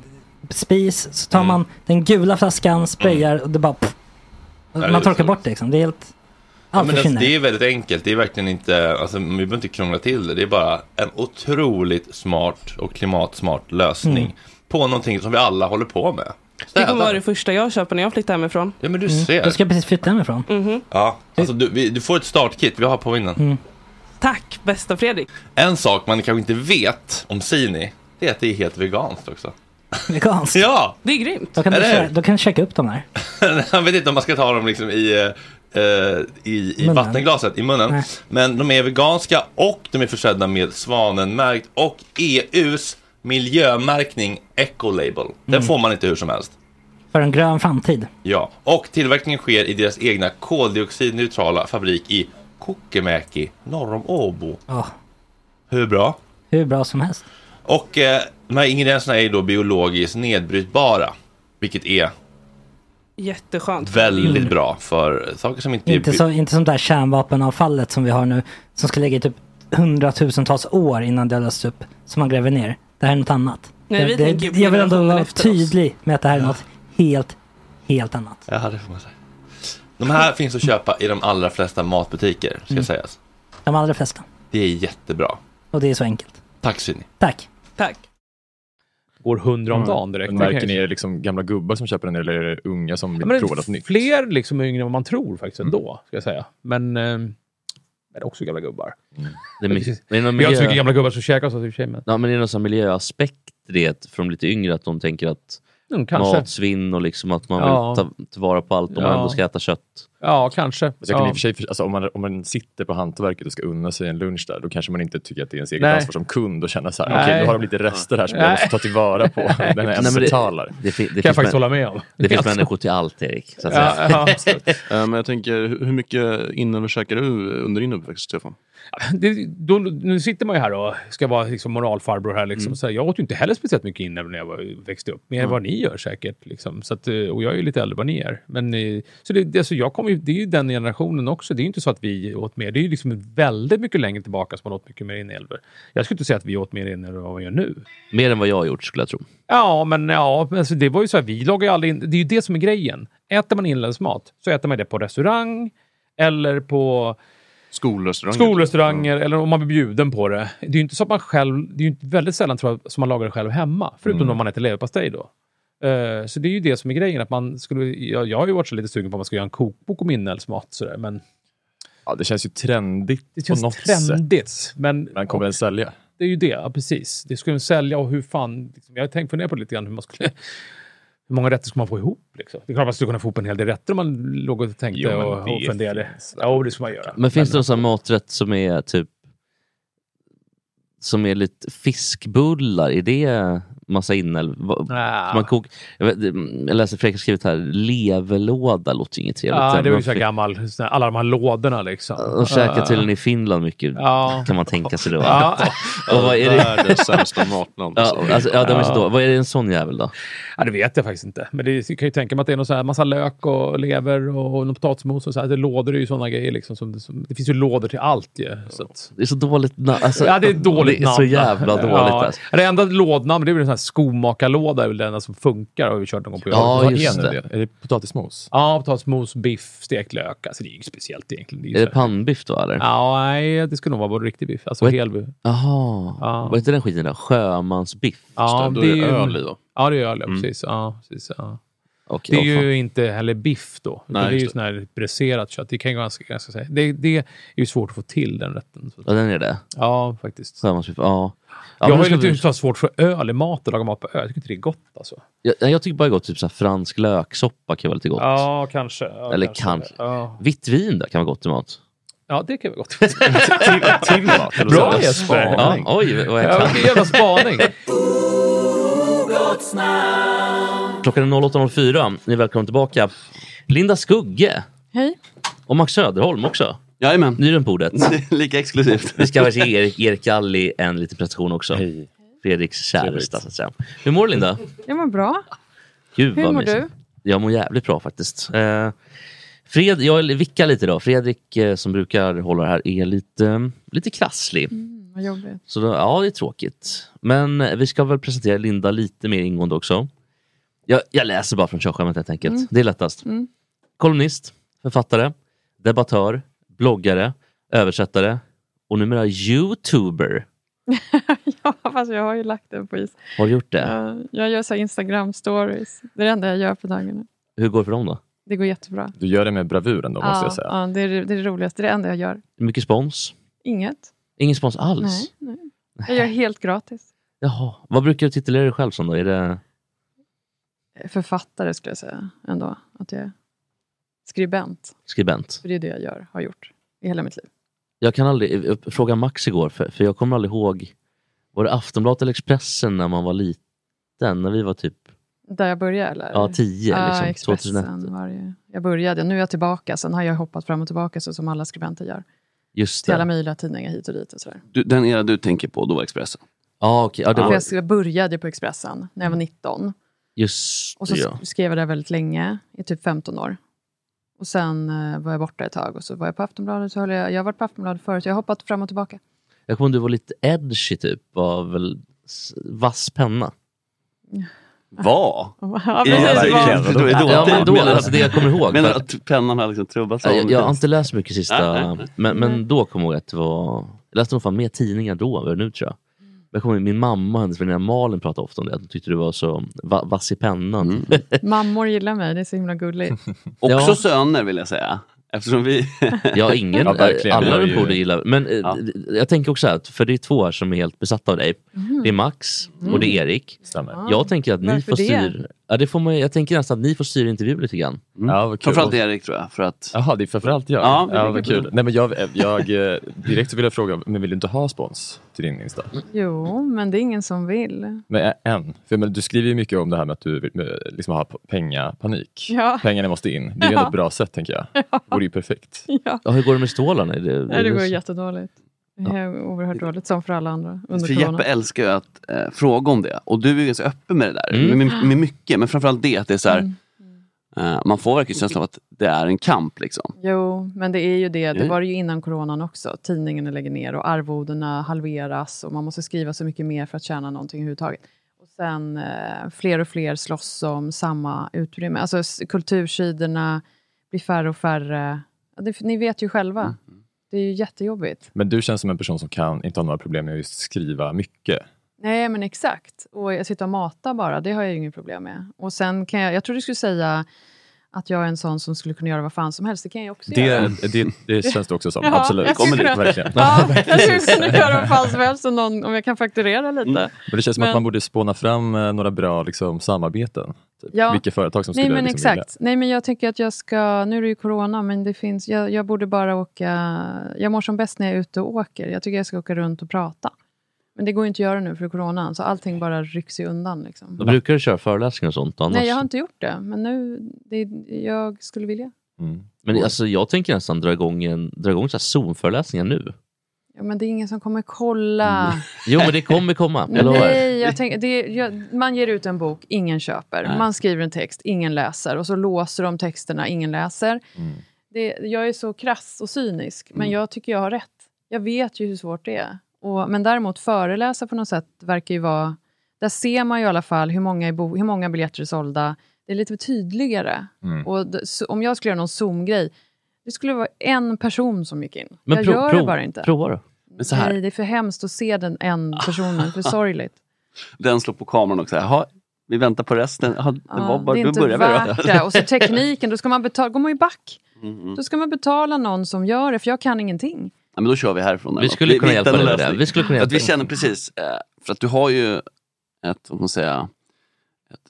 spis, så tar man den gula flaskan, sprayar och det bara pff, Ja, det är man torkar så. bort det liksom. Det är helt, Ja, allt men alltså, försvinner. det är väldigt enkelt. Det är verkligen inte, alltså, vi behöver inte krångla till det. Det är bara en otroligt smart och klimatsmart lösning Mm. på någonting som vi alla håller på med. Det Städa. kommer vara det första jag köper när jag flyttar hemifrån. Ja, men du Mm. ser. Då ska jag precis flytta hemifrån. Mhm. Ja, alltså, du, vi, du får ett startkit. Vi har på innan. Mm. Tack, bästa Fredrik. En sak man kanske inte vet om Sini, det är att det är helt veganskt också. Veganskt. Ja! Det är grymt. Då kan, du, Eller? kä- då kan du checka upp dem där. Jag vet inte om man ska ta dem liksom i, eh, i, i Munnen. vattenglaset, i munnen. Nej. Men de är veganska och de är försedda med svanenmärkt och E U:s miljömärkning Ecolabel. Den Mm. får man inte hur som helst. För en grön framtid. Ja, och tillverkningen sker i deras egna koldioxidneutrala fabrik i Kokemäki, norr om Åbo. Ja, Hur bra? hur bra som helst. Och eh, de här ingredienserna är ju då biologiskt nedbrytbara, vilket är Jätteskönt. väldigt Mm. bra för saker som inte, Inte, är... så, inte som det här kärnvapenavfallet som vi har nu, som ska ligga i typ hundratusentals år innan det lösts upp, som man gräver ner. Det här är något annat. Nej, vi det, tänker ju på jag vill ändå generationen vara efter tydlig med att det här är något helt, helt annat. Ja, det får man säga. De här finns att köpa i de allra flesta matbutiker, ska Mm. sägas. De allra flesta. Det är jättebra. Och det är så enkelt. Tack Sini. Tack. Tack. Går hundra om Mm. dagen direkt. Men Det märker kan ni, jag- är det liksom gamla gubbar som köper den eller är det unga som vill Ja, men prova något nytt? fler liksom yngre än vad man tror faktiskt ändå, ska jag säga. Men, eh, men också gamla gubbar. Det är mycket, det är någon Vi har miljö... inte så mycket gamla gubbar som käkar så i och för sig. Men... Ja, men det är någon sån miljöaspekt i det från lite yngre, att de tänker att Mm, kanske. matsvinn och liksom att man vill Ja. ta tillvara på allt om man Ja. ändå ska äta kött. Ja, kanske. Så jag kan Ja. i och för sig, alltså, om, man, om man sitter på hantverket och ska unna sig en lunch där, då kanske man inte tycker att det är ens eget Nej. ansvar som kund och känna så här, Nej. okej, nu har de lite rester här som jag Nej. måste ta tillvara på. Den här Nej, jag men det- betalar. Det, fi- det kan jag finns faktiskt män- hålla med om. Det finns Alltså. människor till allt, Erik. Så att Ja, säga. ja, absolut. Eh, Men jag tänker, hur hur mycket innan käkar du under din uppväxt, Stefan? Det, då, nu sitter man ju här och ska vara liksom moralfarbror här. Liksom, Mm. så här, jag åt ju inte heller speciellt mycket innan när jag var, växte upp. Mer än vad ni ni gör säkert. Liksom. Så att, och jag är ju lite äldre vad ni är. Men, så det, alltså jag kommer ju, det är ju den generationen också. Det är ju inte så att vi åt mer. Det är ju liksom väldigt mycket längre tillbaka som man åt mycket mer inälvor. Jag skulle inte säga att vi åt mer inälvor än vad vi gör nu. Mer än vad jag har gjort skulle jag tro. Ja, men ja, alltså det var ju så här, vi lagar ju aldrig in, det är ju det som är grejen. Äter man inlandsmat så äter man det på restaurang eller på skolrestauranger, skolrestauranger ja. Eller om man blir bjuden på det. Det är ju inte så att man själv, det är ju inte väldigt sällan tror jag, som man lagar det själv hemma. Förutom mm. om man äter leverpastej då. Uh, så det är ju det som är grejen. Att man skulle, jag, jag har ju varit så lite sugen på att man ska göra en kokbok om inälvsmat sådär, men ja, det känns ju trendigt det känns på något trendigt, sätt. Men, men kommer den sälja? Det är ju det, ja, precis. Det skulle den sälja och hur fan, liksom, jag har tänkt fundera på lite grann hur man skulle, hur många rätter ska man få ihop liksom. Det är klart man skulle kunna få ihop en hel del rätter om man låg och tänkte jo, och, och funderade. Ja, det ska man göra. Men finns men, det någon sån maträtt som är typ som är lite fiskbullar? Är det massa inälv? Ja. Man kok, jag, vet, jag läser Fredrik har skrivit här, leverlåda låter inget trevligt. Ja, det är ju så gammal, alla de här lådorna liksom. Och käkar tydligen i Finland mycket, ja. Kan man tänka sig då. Ja. Och vad är det? Världens sämsta matland. Ja, alltså, ja, de är så då. Vad är det en sån jävel då? Ja, det vet jag faktiskt inte. Men det kan ju tänka mig att det är någon så här massa lök och lever och någon potatismos och så här. Det lådor är ju sådana grejer liksom. Som, som, det finns ju lådor till allt ju. Så att... Det är så dåligt na- alltså, ja, det är dåligt det är så jävla dåligt. Ja. Alltså. Det enda lådnamn, det är väl en sån här skomakarlåda är väl den som funkar och vi kört någon gång på ja, jobb. just det. det. Är det potatismos? Ja, potatismos, biff, stekt lök. Alltså det är ju speciellt egentligen. Det är, är det pannbiff då eller? Ja, nej, det skulle nog vara både riktig biff. Alltså helbiff. Jaha, ja. Vad heter den skiten då? Sjömansbiff? Ja, det, det är ju öl i då. Ja, det är öl, mm. precis. Ja, precis ja. Okay, det är oh, ju inte heller biff då. Nej, det är ju sån här bräserat kött. Det kan ju ganska, ganska säga. Det, det är ju svårt att få till den rätten. Ja, den är det? Ja, faktiskt. Sjömansbiff, ja. Ja, jag har ju lite vi... vi... svårt för öl i mat och laga mat på öl. Jag tycker inte det är gott alltså. Jag, jag tycker bara det är gott. Typ så här fransk löksoppa kan vara lite gott. Ja, kanske. Ja, eller kanske. kanske. Ja. Vitt vin då kan vara gott i mat. Ja, det kan vara gott. till, till mat. Bra Jesper. Ja, oj, vad jag kan. Ja, jävla spaning. Klockan är noll åtta noll fyra. Ni är välkomna tillbaka. Linda Skugge. Hej. Och Max Söderholm också. Jajamän. Ny runt bordet. Lika exklusivt. Vi ska ge Erik, Erik Alli en liten presentation också. Hej. Fredriks käresta så att säga. Hur mår Linda? Jag mår bra. Gud, hur vad mår mysigt. du? Jag mår jävligt bra faktiskt. Eh, Fred, jag vickar lite då. Fredrik eh, som brukar hålla det här är lite, lite krasslig. Mm, vad jobbigt. Så då, ja, det är tråkigt. Men vi ska väl presentera Linda lite mer ingående också. Jag, jag läser bara från körschemat helt enkelt. Mm. Det är lättast. Mm. Kolumnist, författare, debattör, bloggare, översättare och numera YouTuber. Ja, fast jag har ju lagt den på is. Har du gjort det? Jag, jag gör så Instagram-stories. Det är det enda jag gör på dagarna. Hur går det för dem då? Det går jättebra. Du gör det med bravuren då, ja, måste jag säga. Ja, det är det, är det roligaste. Det är det enda jag gör. Mycket spons? Inget. Ingen spons alls? Nej, nej. Jag gör helt gratis. Jaha. Vad brukar du titulera dig själv som då? Är det... Författare skulle jag säga ändå. Att jag är skribent. Skribent. För det är det jag gör, har gjort i hela mitt liv. Jag kan aldrig fråga Max igår, för, för jag kommer aldrig ihåg, var det Aftonbladet eller Expressen när man var liten, när vi var typ där jag började eller? Ja, tio ja, liksom, Expressen var det. Jag började, nu är jag tillbaka, sen har jag hoppat fram och tillbaka så som alla skribenter gör. Just det. Till alla möjliga tidningar hit och dit och sådär. Du, den era du tänker på, då var Expressen? Ah, okay. Ja, okej. Ja, var... Jag började på Expressen när jag var nitton. Just och så ja. skrev jag där väldigt länge, i typ femton år. Och sen uh, var jag borta ett tag och så var jag på Aftonbladet. Så höll jag, jag har varit på Aftonbladet förut, jag har hoppat fram och tillbaka. Jag kommer ihåg du var lite edgy typ, var väl vass penna. Var? Ja, precis. Ja, men då, alltså det jag kommer ihåg. Men att pennan har liksom trubbats av? Jag, jag har inte läst mycket sista, nej, nej. Men, men då kommer jag ihåg att det var, jag läste nog fan mer tidningar då än nu tror jag. Jag kommer ihåg, min mamma och hennes väninna Malin pratade ofta om det. Hon tyckte du var så va- vass i pennan. Mm. Mammor gillar mig, det är så himla gulligt. Också ja. Söner vill jag säga. Eftersom vi... ja, ingen. Ja, alla ju... borde gilla. Men ja. Jag tänker också att för det är två här som är helt besatta av dig. Mm. Det är Max mm. och det är Erik. Stämmer. Jag tänker att ni Varför får det? styr... Ja, det får man, jag tänker nästan att ni får styra intervju lite grann. Mm. Ja, framförallt Erik tror jag. För att... Jaha, det är framförallt jag. Ja, ja vad kul. Nej, men jag, jag direkt vill jag fråga, men vill du inte ha spons till din Insta? Jo, men det är ingen som vill. Men en. För men, du skriver ju mycket om det här med att du vill liksom ha pengapanik. Ja. Pengarna måste in. Det är ju ja. ett bra sätt, tänker jag. Ja. Det vore ju perfekt. Ja. Ja, hur går det med stålarna? Är det, Nej, det går jättedåligt. Det är oerhört dåligt som för alla andra under för corona. Jeppe älskar ju att eh, fråga om det. Och du är ganska öppen med det där. Mm. Med, med mycket. Men framförallt det att det är så här. Mm. Eh, man får verkligen känslan av att det är en kamp liksom. Jo, men det är ju det. Det var det ju innan coronan också. Tidningarna lägger ner och arvodena halveras. Och man måste skriva så mycket mer för att tjäna någonting överhuvudtaget. Och sen eh, fler och fler slåss om samma utrymme. Alltså s- kultursidorna blir färre och färre. Det, ni vet ju själva. Mm. Det är ju jättejobbigt. Men du känns som en person som kan inte ha några problem med att just skriva mycket. Nej, men exakt. Och jag sitter och matar bara. Det har jag ju ingen problem med. Och sen kan jag... Jag tror du skulle säga att jag är en sån som skulle kunna göra vad fan som helst. Det kan jag också det, göra. Det, det känns det också som. Ja, absolut. Jag skulle, Kommer det, verkligen. Ja, jag skulle kunna göra vad fan som helst om, någon, om jag kan fakturera lite. Mm. Men det känns som men, att man borde spåna fram eh, några bra liksom, samarbeten. Typ. Ja. Vilka företag som Nej, skulle men liksom, exakt. vilja. Nej, men jag tycker att jag ska... Nu är det ju corona, men det finns... Jag, jag borde bara åka... Jag mår som bäst när jag är ute och åker. Jag tycker jag ska åka runt och prata. Men det går ju inte att göra nu för coronan. Så allting bara rycks i undan. Liksom. Då brukar du köra föreläsningar och sånt annars? Nej, jag har inte gjort det. Men nu... Det, jag skulle vilja. Mm. Men alltså, jag tänker nästan dra igång, en, dra igång så här Zoom-föreläsningar nu. Ja, men det är ingen som kommer kolla. Mm. Jo, men det kommer komma. Jag Nej, jag tänker, det, jag, man ger ut en bok, ingen köper. Nej. Man skriver en text, ingen läser. Och så låser de texterna, ingen läser. Mm. Det, jag är så krass och cynisk. Men Mm. jag tycker jag har rätt. Jag vet ju hur svårt det är. Och, men däremot föreläsa på något sätt verkar ju vara... Där ser man ju i alla fall hur många, är bo, hur många biljetter är sålda. Det är lite tydligare. Mm. Och d- så, om jag skulle göra någon Zoom-grej, det skulle vara en person som gick in. Men jag pro- gör pro- det bara inte. Prova då. Men så här. Nej, det är för hemskt att se den en personen. För sorgligt. Den slår på kameran också. Jaha, vi väntar på resten. Jaha, det Ja, var bara, det är då inte börjar vi värt då. det. Och så tekniken, då ska man betala, går man ju back. Mm. Då ska man betala någon som gör det, för jag kan ingenting. Ja, men då kör vi härifrån. Vi skulle kunna hjälpa dig med det. Vi skulle kunna För att hjälpa vi dig. känner precis, eh, för att du har ju ett, vad man säga, ett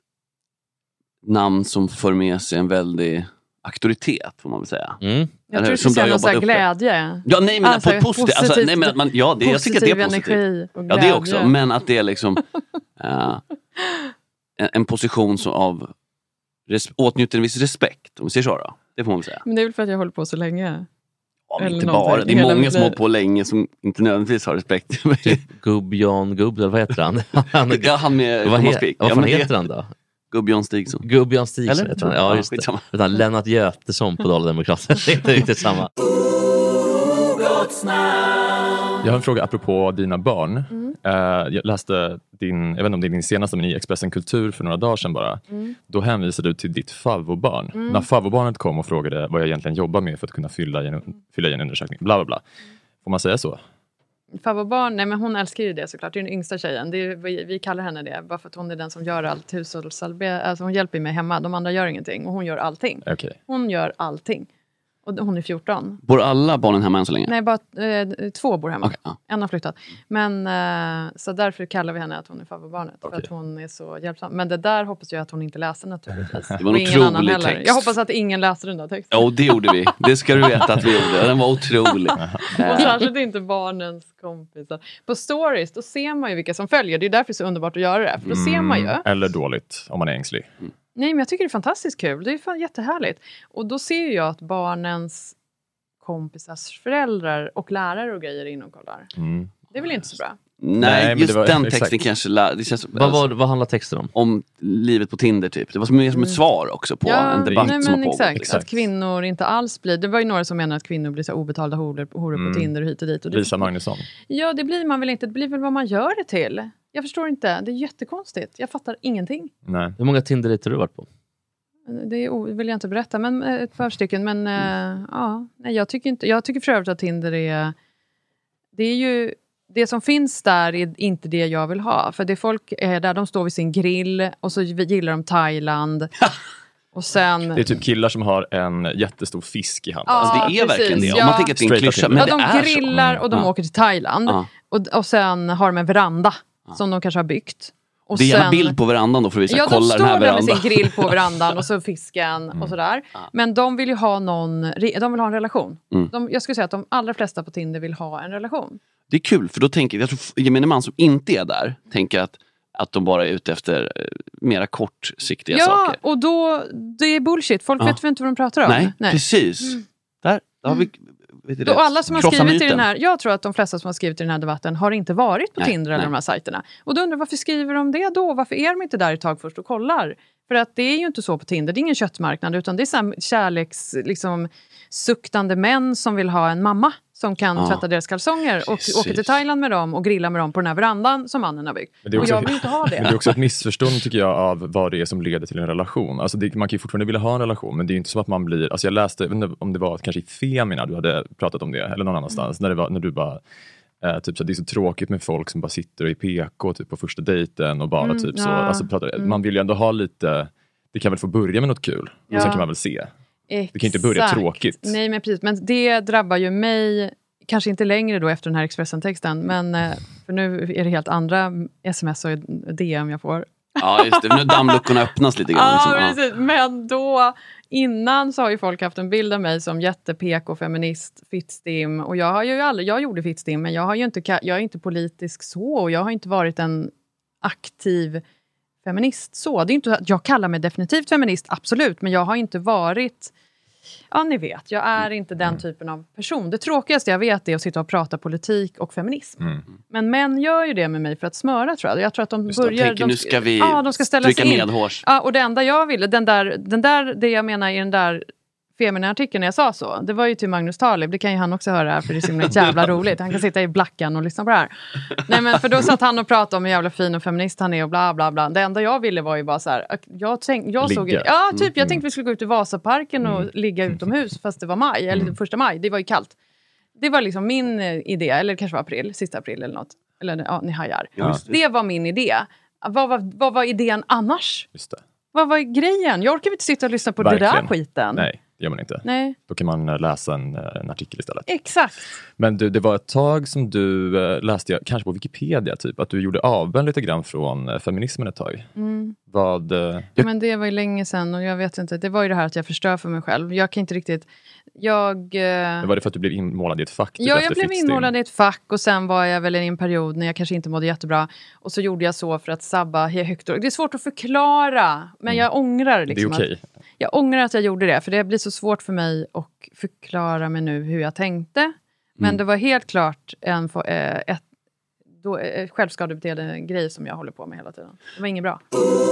namn som för med sig en väldig auktoritet, får man väl säga. Mm. Jag tror du ska säga någon sån här glädje. Ja, nej, men Alltså, på ett positivt, alltså, positivt- nej, men att man, ja, det, jag tycker att det är positiv positivt. energi och Ja, det glädje. också, men att det är liksom eh, en, en position som av res, åtnjuter en viss respekt, om vi säger så då. Det får man väl säga. Men det är väl för att jag håller på så länge. Ja, men Eller inte någonting. bara, det är Hela många mitt som har liv. hållit på länge som inte nödvändigtvis har respekt. Gubb Jan Gubb, eller vad heter han? han Ja, han med vad, Thomas he- Quick. vad Ja, fan men det- heter han då? Gubb Jan Stigson. Gubb Jan Stigson Eller? heter han. Ja, just det. skitsamma. Utan Lennart Götesson på Dala-Demokraten. Det är inte riktigt samma. Jag har en fråga apropå dina barn. Mm. Eh, jag läste din, jag vet inte om det är din senaste, men i Expressen Kultur för några dagar sedan bara. Mm. Då hänvisade du till ditt favvobarn. Mm. När favvobarnet kom och frågade vad jag egentligen jobbar med för att kunna fylla i en, fylla i en undersökning. Bla bla bla. Får man säga så? Favoritbarn, nej men hon älskar ju det såklart. Det är den yngsta tjejen. Det är, vi, vi kallar henne det. Bara för att hon är den som gör allt hushållsarbete. Alltså hon hjälper mig hemma. De andra gör ingenting. Och hon gör allting. Okay. Hon gör allting. Och hon är fjorton. Bor alla barnen hemma än så länge? Nej, bara eh, två bor hemma. Okay, ja. En har flyttat. Men eh, så därför kallar vi henne att hon är favoritbarnet. Okay. För att hon är så hjälpsam. Men det där hoppas jag att hon inte läser naturligtvis. Det var en ingen annan otrolig heller. text. Jag hoppas att ingen läser den där texten. Ja, det gjorde vi. Det ska du veta att vi gjorde. Den var otrolig. Och särskilt inte barnens kompisar. På stories, då ser man ju vilka som följer. Det är därför det är så underbart att göra det. För då mm, ser man ju. Eller dåligt, om man är ängslig. Mm. Nej, men jag tycker det är fantastiskt kul. Det är fan jättehärligt. Och då ser jag att barnens kompisars föräldrar och lärare och grejer in och kollar. Mm. Det är väl inte så bra? Nej, Nej just var, den texten exakt. kanske... Det känns, vad, var, vad handlar texten om? Om livet på Tinder typ. Det var mer som ett svar också på ja, en debatt nej, som men har pågått. Exakt, Liksom. att kvinnor inte alls blir... Det var ju några som menar att kvinnor blir så obetalda horor, horor mm. på Tinder och hit och dit. Och det, Lisa Magnusson. Ja, det blir man väl inte. Det blir väl vad man gör det till. Jag förstår inte. Det är jättekonstigt. Jag fattar ingenting. Nej. Hur många Tinder-dejter har du varit på? Det vill jag inte berätta, men ett par stycken. Men mm. äh, ja, nej, jag tycker inte. Jag tycker för övrigt att Tinder är... Det är ju... Det som finns där är inte det jag vill ha. För det folk är där, de står vid sin grill och så gillar de Thailand. Och sen... Det är typ killar som har en jättestor fisk i handen. Ja, alltså det är precis, verkligen det. Om ja. man tänker att det är en klyscha, men ja, det de är grillar så. och de ja. åker till Thailand. Ja. Och, och sen har de en veranda ja. som de kanske har byggt. Och det är sen... en bild på verandan då för att visa, ja, kolla den här verandan. Ja, de står där med sin grill på verandan och så fisken mm. och sådär. Ja. Men de vill ju ha någon, de vill ha en relation. Mm. De, jag skulle säga att de allra flesta på Tinder vill ha en relation. Det är kul, för då tänker jag, tror gemene man som inte är där tänker att, att de bara är ute efter mera kortsiktiga ja, saker. Ja, och då, det är bullshit. Folk ja. vet inte vad de pratar om. Nej, Nej. precis. Mm. Där, där har vi vet du Då det? alla som har Krossa skrivit i myten. den här, jag tror att de flesta som har skrivit i den här debatten har inte varit på Nej, Tinder eller nej. de här sajterna. Och då undrar jag, varför skriver de det då? Varför är de inte där ett tag först och kollar? För att det är ju inte så på Tinder, det är ingen köttmarknad, utan det är så här kärleks, liksom, suktande män som vill ha en mamma som kan Ja. tvätta deras kalsonger och Precis. åka till Thailand med dem och grilla med dem på den här verandan som mannen har byggt. Men det är Och också, jag vill inte ha det. Men det är också ett missförstånd tycker jag av vad det är som leder till en relation. Alltså det, man kan ju fortfarande vilja ha en relation, men det är ju inte så att man blir... Alltså jag läste, jag vet inte om det var kanske i Femina du hade pratat om det, eller någon annanstans, när, det var, när du bara... Eh, typ så det är så tråkigt med folk som bara sitter i P K typ på första dejten och bara Mm, typ så... ja. Alltså, pratar, Mm. Man vill ju ändå ha lite... Det kan väl få börja med något kul, Ja. och sen kan man väl se. Exakt. Det kan inte börja tråkigt. Nej, men precis. Men det drabbar ju mig, kanske inte längre då efter den här Expressen-texten, men eh, för nu är det helt andra sms och D M jag får. Ja, just det. Nu dammluckorna öppnas lite grann. Ja, liksom. Ja. precis. Men då, innan så har ju folk haft en bild av mig som jätte-P K-feminist, fittstim. Och jag har ju aldrig, jag gjorde fittstim, men jag har ju inte, jag är inte politisk så. Och jag har inte varit en aktiv feminist så. Det är inte, jag kallar mig definitivt feminist, absolut. Men jag har inte varit... Ja, ni vet. Jag är inte den typen av person. Det tråkigaste jag vet är att sitta och prata politik och feminism. Mm. Men män gör ju det med mig för att smöra, tror jag. Jag tror att de Just det, börjar... tänker, de, nu ska vi ja, de ska ställa stryka sig in. medhårs. Ja, och det enda jag ville, den där, den där, det jag menar i den där Femina-artikeln när jag sa så, det var ju till Magnus Talib, det kan ju han också höra för det är så himla jävla roligt. Han kan sitta i Blackan och lyssna på det här. Nej, men för då satt han och pratade om hur jävla fin och feminist han är och bla bla bla. Det enda jag ville var ju bara så här, jag, tänk, jag såg, Ligga. ja typ, jag Mm. tänkte vi skulle gå ut i Vasaparken och Mm. ligga utomhus fast det var maj, eller första maj, det var ju kallt. Det var liksom min eh, idé, eller kanske var april, sista april eller något. Eller ja, ni hajar. Ja, just det var min idé. Vad var, vad var idén annars? Just det. Vad var grejen? Jag orkar inte sitta och lyssna på det Verkligen. där skiten. Nej, det gör man inte. Nej. Då kan man eh, läsa en, eh, en artikel istället. Exakt. Men du, det var ett tag som du eh, läste, jag, kanske på Wikipedia typ, att du gjorde avbön lite grann från eh, feminismen ett tag. Mm. Vad... Eh, Ja, men det var ju länge sedan och jag vet inte. Det var ju det här att jag förstör för mig själv. Jag kan inte riktigt... Jag... Eh... var det för att du blev inmålad i ett fack? Typ, Ja, efter jag blev fittstim? inmålad i ett fack och sen var jag väl i en period när jag kanske inte mådde jättebra. Och så gjorde jag så för att sabba högt. Det är svårt att förklara, men jag ångrar liksom Det är okej. att, jag ångrar att jag gjorde det, för det blir så svårt för mig att förklara mig nu hur jag tänkte. Men Mm. det var helt klart en få- eh, ett då, eh, självskadebeteende grej som jag håller på med hela tiden. Det var inget bra.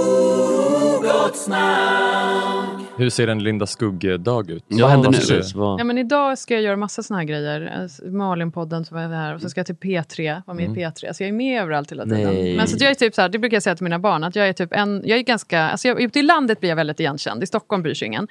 Hur ser en Linda Skugge-dag ut? Vad händer nu? Precis, Ja, men idag ska jag göra massa såna här grejer. Malin-podden som var här. Och så ska jag till P tre, vara med Mm. i P tre. Så jag är med överallt hela tiden. Nej. Men så att jag är typ så här, det brukar jag säga till mina barn. Att jag är typ en, jag är ganska, alltså jag, ute i landet blir jag väldigt igenkänd. I Stockholm bryr sig ingen.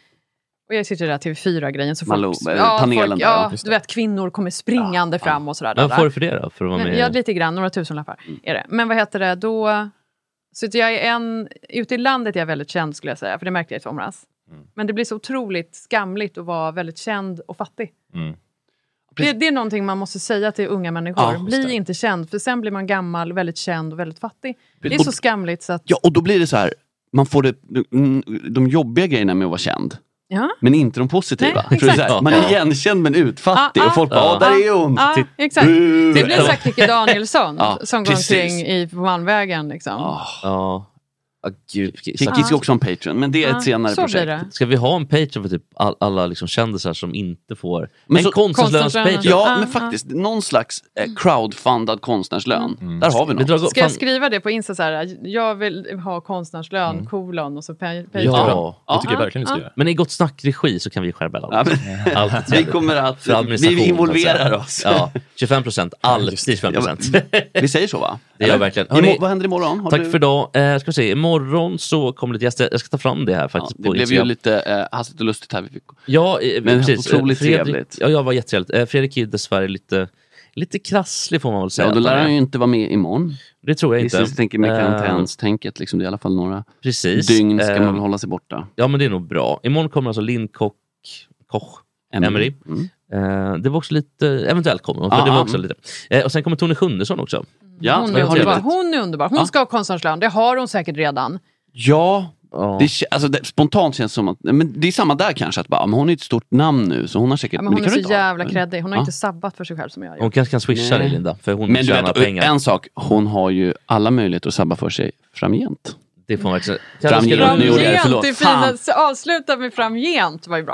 Och jag sitter där till fyra-grejen. Så folk, Malou, eh, panelen folk, där, ja, just du vet, kvinnor kommer springande fram och sådär. Vad där. får du för det då? För att vara Men, med? ja, lite grann, några tusenlappar är det. Men vad heter det, då... Så att jag är en... Ute i landet är jag väldigt känd, skulle jag säga. För det märkte jag i somras. Men det blir så otroligt skamligt att vara väldigt känd och fattig. Mm. Det, det är någonting man måste säga till unga människor. Ja, just Bli det. inte känd, för sen blir man gammal, väldigt känd och väldigt fattig. Det är Och- så skamligt så att... Ja, och då blir det så här, man får det, de, de jobbiga grejerna med att vara känd. Ja. Men inte de positiva. Nej, För det är så här, exakt. man är igenkänd men utfattig. Ah, och folk ah, bara, ah, ah, där är hon. Ja, exakt. Buh. Det blir så här Kikki Danielsson Ja, som går precis. omkring i, på Malmvägen. Liksom. Ja. Ah, gud. Kikki ska också ha en Patreon, men det är Ja, ett senare så blir projekt. det. Ska vi ha en Patreon för typ all, alla liksom kändisar som inte får... Men en så- konstnärslöns Konstnärslön. Patreon. Ja, Ah, men faktiskt, någon slags eh, crowdfundad konstnärslön. Mm. Där har vi Vi något. drar, Ska jag fan, skriva det på Insta så här? Jag vill ha konstnärslön, Mm. kolon och så pa- Patreon. Ja. Det tycker jag Ja, verkligen du ska ja. göra. men i Gott Snack-regi så kan vi skärpa Ja, allt. men, Allt är vi trevligt. kommer att, För administration, vi så involverar att oss. säga. Ja, tjugofem procent. Alltid tjugofem procent. Vi säger så, va? Det gör jag verkligen. Imo- Hörrni, vad händer imorgon? Har tack du... för idag. Eh, ska vi se, imorgon så kommer lite gäster. Jag ska ta fram det här Ja, faktiskt. det på blev ju Instagram. lite eh, hastigt och lustigt här. Vi fick... Ja, eh, Men precis. otroligt Eh, Fredrik, trevligt. Ja, jag var jättetrevligt. Eh, Fredrik är dessvärre lite, lite krasslig får man väl säga. Ja, då att han lär är. han ju inte vara med imorgon. Det tror jag inte. Precis, jag tänker med Eh, karantänstänket, liksom, det är i alla fall några Precis. dygn ska Eh, man väl hålla sig borta. Ja, men det är nog bra. Imorgon kommer alltså Linn Koch, Koch Emery. Mm. Eh, det var också lite, eventuellt kommer hon, för Ah, det var ah. också lite. Eh, och sen kommer Tone Sjunnesson också. Ja, Hon, det är har underbar. det. hon är underbar. Hon Ja. ska ha konstnärslön. Det har hon säkert redan. Ja, Ja. det, kä- alltså, det, spontant känns det som att, men det är samma där kanske, att bara, men hon är ett stort namn nu, så hon har säkert... Ja, men hon det är kan du så inte ha. jävla kreddig. Hon har Ja. inte sabbat för sig själv som jag gör. Hon kanske kan swisha Nej. dig, Linda, för hon Men du tjänar vet, pengar. en sak, hon har ju alla möjligheter att sabba för sig framgent. Det får man verkligen... Framgent. Ska du- Nu gjorde jag det, Framgent, förlåt. det är Fan. fina. Avsluta med framgent var ju bra.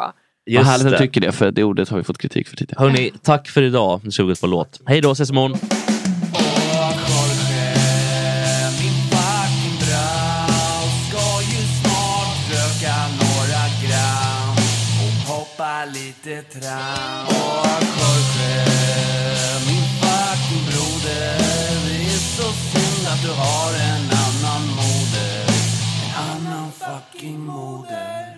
Vad härligt att du tycker det, för det ordet har vi fått kritik för tidigare. Hörrni, tack för idag. Nu ska vi gå på låt. Hej då, ses imorgon. Lite tram och Jorge, min fucking broder. Det är så synd att du har en annan moder. En annan fucking moder.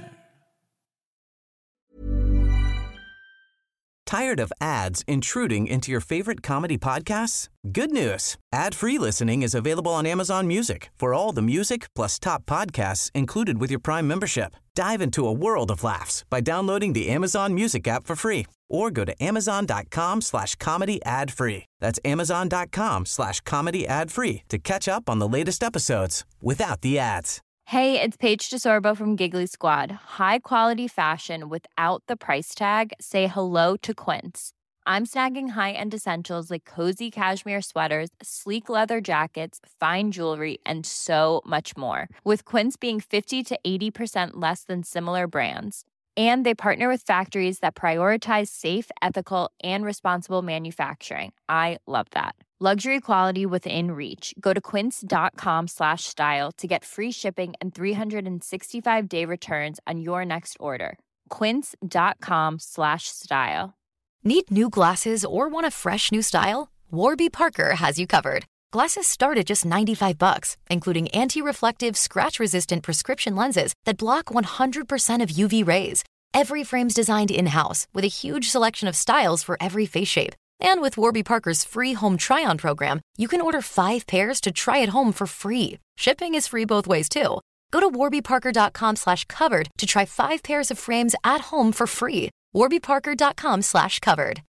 Tired of ads intruding into your favorite comedy podcasts? Good news. Ad-free listening is available on Amazon Music for all the music plus top podcasts included with your Prime membership. Dive into a world of laughs by downloading the Amazon Music app for free or go to amazon.com slash comedy ad free. That's amazon.com slash comedy ad free to catch up on the latest episodes without the ads. Hey, it's Paige DeSorbo from Giggly Squad. High quality fashion without the price tag. Say hello to Quince. I'm snagging high-end essentials like cozy cashmere sweaters, sleek leather jackets, fine jewelry, and so much more. With Quince being fifty to eighty percent less than similar brands. And they partner with factories that prioritize safe, ethical, and responsible manufacturing. I love that. Luxury quality within reach. Go to quince.com slash style to get free shipping and three sixty-five day returns on your next order. Quince.com slash style. Need new glasses or want a fresh new style? Warby Parker has you covered. Glasses start at just ninety-five bucks, including anti-reflective, scratch-resistant prescription lenses that block one hundred percent of U V rays. Every frame's designed in-house with a huge selection of styles for every face shape. And with Warby Parker's free home try-on program, you can order five pairs to try at home for free. Shipping is free both ways, too. Go to warbyparker.com slash covered to try five pairs of frames at home for free. warbyparker.com slash covered.